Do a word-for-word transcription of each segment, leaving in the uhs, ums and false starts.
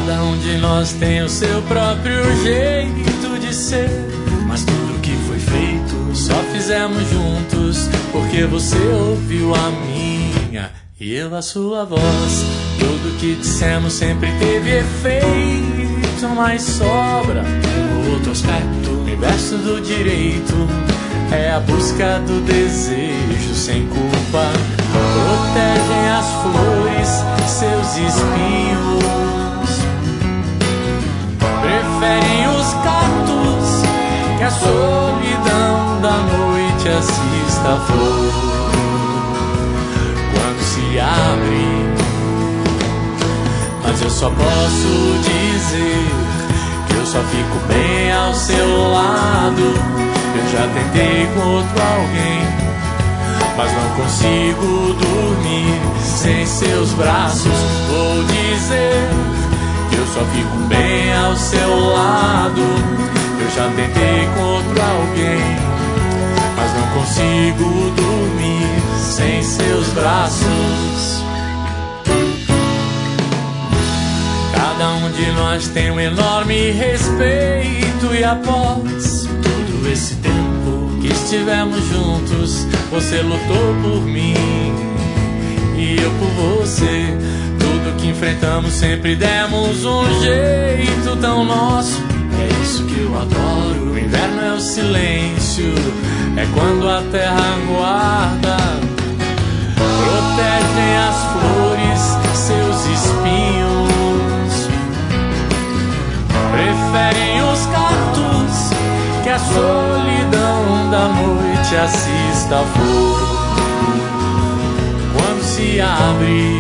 Cada um de nós tem o seu próprio jeito de ser, mas tudo que foi feito só fizemos juntos, porque você ouviu a minha e eu a sua voz. Tudo que dissemos sempre teve efeito, mas sobra um outro aspecto. O inverso do direito é a busca do desejo sem culpa. Protegem as flores, seus espinhos, preferem os cactos que a solidão da noite assista a flor. Quando se abre, mas eu só posso dizer que eu só fico bem ao seu lado. Eu já tentei com outro alguém, mas não consigo dormir sem seus braços. Vou dizer que eu só fico bem ao seu lado. Eu já tentei com outro alguém, mas não consigo dormir sem seus braços. Cada um de nós tem um enorme respeito, e após todo esse tempo que estivemos juntos, você lutou por mim e eu por você. Tudo que enfrentamos sempre demos um jeito tão nosso. É isso que eu adoro. O inverno é o silêncio, é quando a terra guarda. Protegem as flores, seus espinhos, preferem os cactos que a solidão da noite assista a flor. Quando se abre,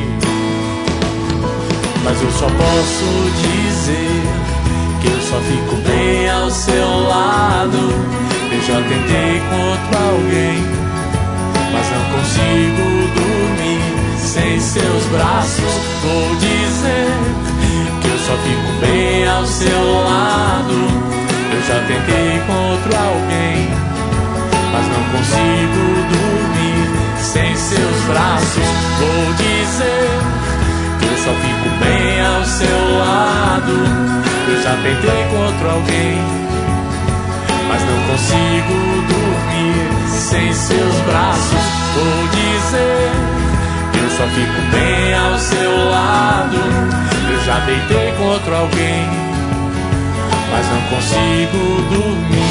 mas eu só posso dizer que eu só fico bem ao seu lado. Eu já tentei com outro alguém, mas não consigo dormir sem seus braços. Vou dizer que eu só fico bem ao seu lado. Eu já tentei com outro alguém, mas não consigo dormir sem seus braços. Vou dizer que eu só fico bem ao seu lado. Eu já tentei com outro alguém, mas não consigo dormir sem seus braços. Vou dizer que eu só fico bem ao seu lado. Eu já deitei com outro alguém, mas não consigo dormir